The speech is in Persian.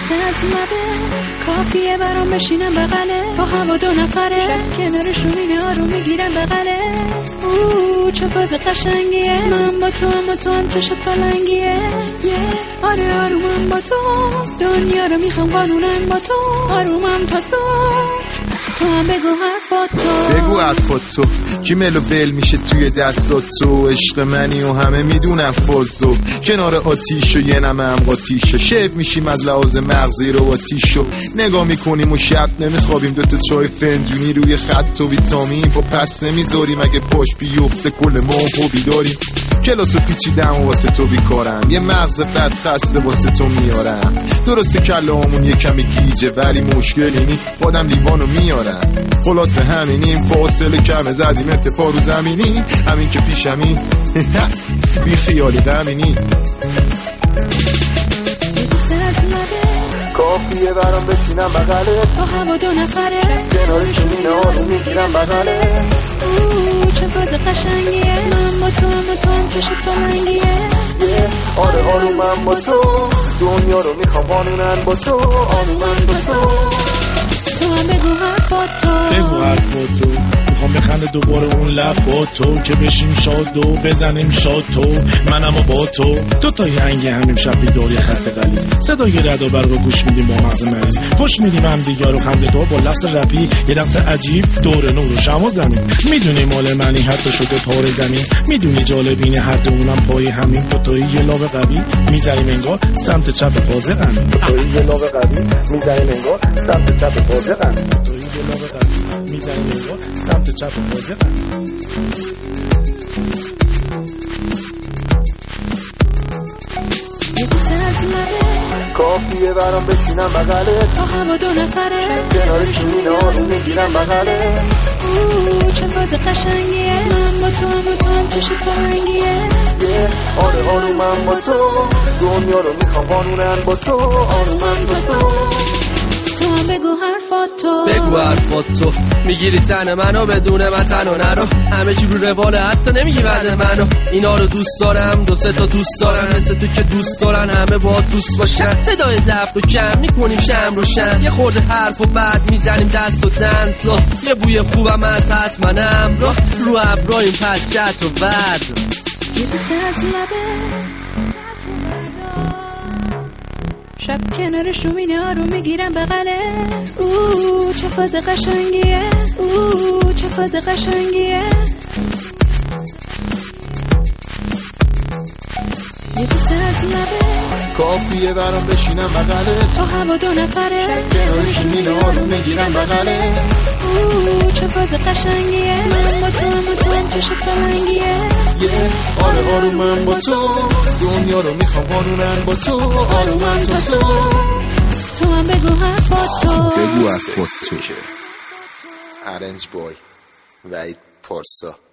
از لبه کافیه برام بشینم بغله با هوا دو نفره شب کنارشون اینه آروم میگیرم بغله چه فاز قشنگیه من با تو اما تو هم چشم پلنگیه آره آرومم با تو دنیا رو میخوام قانونم با تو آرومم تا تو هم بگو حرفات تو کی ملو ول میشه توی دستات تو عشق منی و همه میدونم فازو کنار آتیش و یه نمه هم قاتیش و شب میشیم از لحاظ مغزی رو آتیش و نگاه میکنیم و شب نمیخوابیم دوتا چای فنجونی روی خط و ویتامین با پس نمیذاریم اگه پاش بیفته کل ما خوبی داریم کلاسو پیچیدم و واسه تو بیکارم یه مغز بد خسته واسه تو میارم درسته کلامون یه کمی گیجه ولی مشکلی نی خودم لیوانو میارم خلاصه همینیم فاصله کم زدیم ارتفاع رو زمینی همین که پیشمی بی خیالی دمینی کافیه برام بشینم بغله با هوا دو نفره کنارشون اینه آروم میگیرم بغله چه فاز قشنگیه من با تو اما تو هم چشم پلنگیه آره آرومم با تو دنیا رو میخوام قانونن با تو آرومم با تو هم بگو حرفات تو میخوام بخنده دوباره اون لب با تو که بشیم شاد و بزنیم شاد تو منم و با تو دوتا ینگ همیم شب بیداری خط غلیظ صدای رد و برق گوش میدیم با مغز مریض فش میدیم هم دیگر رو خنده تو با لفظ رپی یه رقص عجیب دور نور و شما زمین میدونی مال منی حتی شده پاره زمین میدونی جالبینه هر دومونم پای همین دوتایی یه لاو قوی میزنیم انگار سمت چپ فازقن دوتایی یه لاو قوی میزنیم انگار سمت چپ فازقن دوتایی یه لاو قوی میزنیم انگار سمت چپ فازقن کافیه برام بشینم بغله با هوا دو نفره کنارشون اینه آروم میگیرم بغله چه فاز قشنگیه من با تو اما تو هم چشم پلنگیه آره آرومم با تو دنیا رو میخوام قانونن با تو آرومم با تو هم بگو حرفات تو میگیری تن منو بدون من تنو نرو همه چی رو رواله حتی نمیگی بعد منو اینا رو دوست دارم دو سه تا دوست دارم مثل تو که دوست دارن همه با دوست باشن صدای ضبط و کم میکنیم شم روشن یه خورده حرف و بعد میزنیم دست و دنس یه بوی خوبم از حتمنم رو ابراهیم پس چت و بعد یه دوست از لبه شب کنارش رو مینه آروم میگیرم بغله چه فاز قشنگیه چه فاز قشنگیه یه دوست از لبه کافیه برام بشینم بغله تو هوا دو نفره کنارش رو مینه آروم میگیرم بغله چه فاز قشنگیه من با تو اما تو هم چشم پلنگیه آره آرومم با تو دنیا رو میخوام قانونن با تو آرومم تو هم بگو حرفات تو ارنج بای وحید پارسا